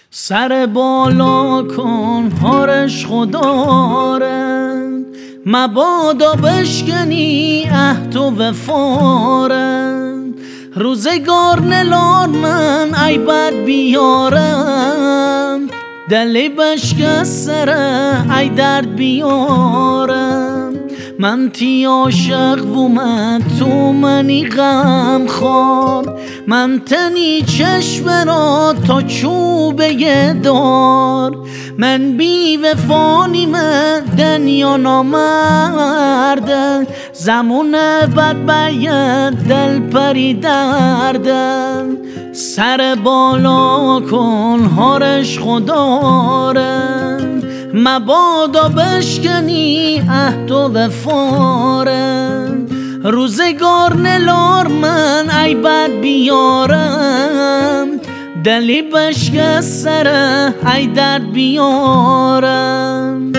سر بالا کن هارش خدارن، مبادا بشکنی عهد و وفارن. روزگار نلار من ای بد بیارم، دلی بشکست سره ای درد بیارم. من تی عاشق و من تو منی غم خوار، من تنی چشم را تا چوبه دار. من بی وفانی من دنیا نامردن، زمون بد باید دل پری دردن. سر بالا کن هارش خدارن، مبادا بشکنی عهد و وفارن. روزگار نلار من ای بد بیارم، دلی بشکست سره ای درد بیارم.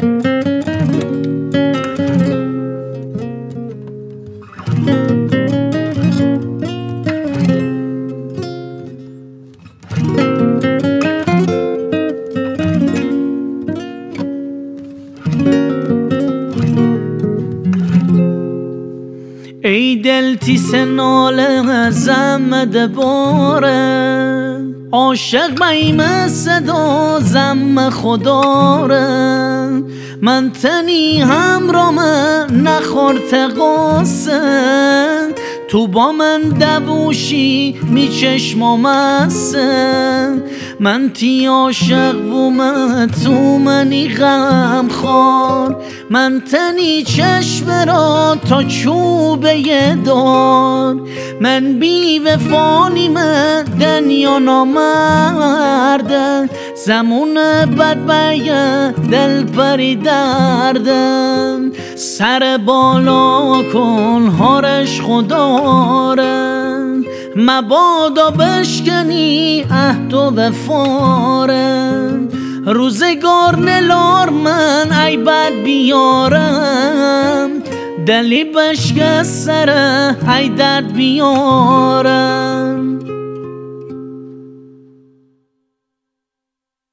ای دل تی سنال زمد باره، عاشق بیم صدا زم خداره. من تنی همرا من نخورت قاسه، تو با من دووشی می چشم و مسه. من تی عاشق و من تو منی غم خوار، من تنی چشم را تا چوبه دار. من بی وفانی من دنیا نامردن، زمون بد باید دل پری دردن. سر بالا کن هارش خدارن، مبادا بشکنی عهد و وفارن. روزگار نلار من ای بد بیارم، دلی بشکست سره ای درد بیارم.